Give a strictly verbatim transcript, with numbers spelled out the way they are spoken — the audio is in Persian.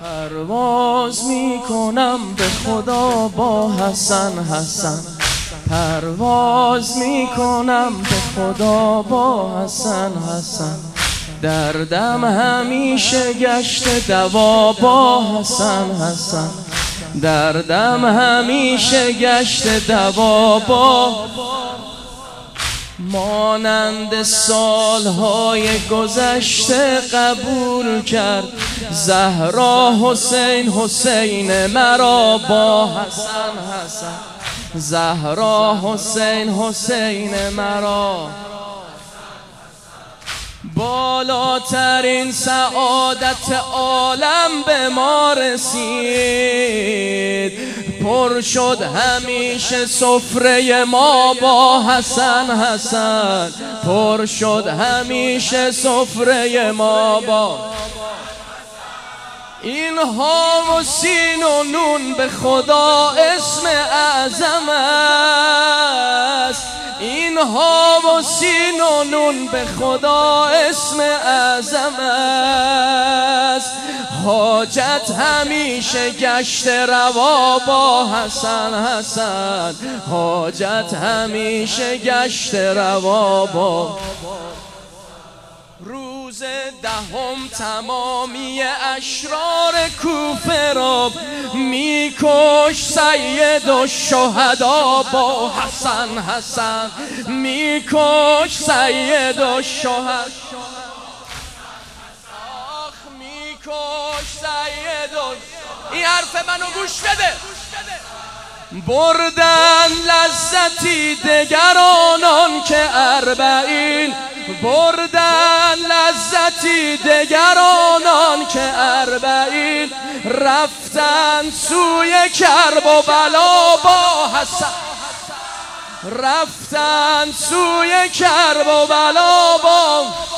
پرواز میکنم به خدا با حسن حسن، پرواز میکنم به خدا با حسن حسن، دردم همیشه گشت دوا با حسن حسن، دردم همیشه گشت دوا با. مانند سالهای گذشته قبول کرد زهرا حسین حسین مرا با حسن حسن، زهرا حسین حسین مرا. بالاترین سعادت عالم به ما رسید، پر شد همیشه سفره ما با حسن حسن، پر شد همیشه سفره ما با. اینها و سین و نون به خدا اسم اعظم است، اینها و سین و نون به خدا اسم اعظم است. حاجت همیشه گشت روا با حسن حسن، حاجت همیشه گشت روا با. روز دهم تمامی اشرار کوفه را میکش سید الشهدا با حسن حسن، میکش سید الشهدا، آخ میکش سید الشهدا. این حرف منو گوش بده. بردن لذتی دگر آنان که اربعین، بردن لذتی دگر آنان که اربعین، رفتن سوی کرب و بلا با حسن، رفتن سوی کرب و بلا با.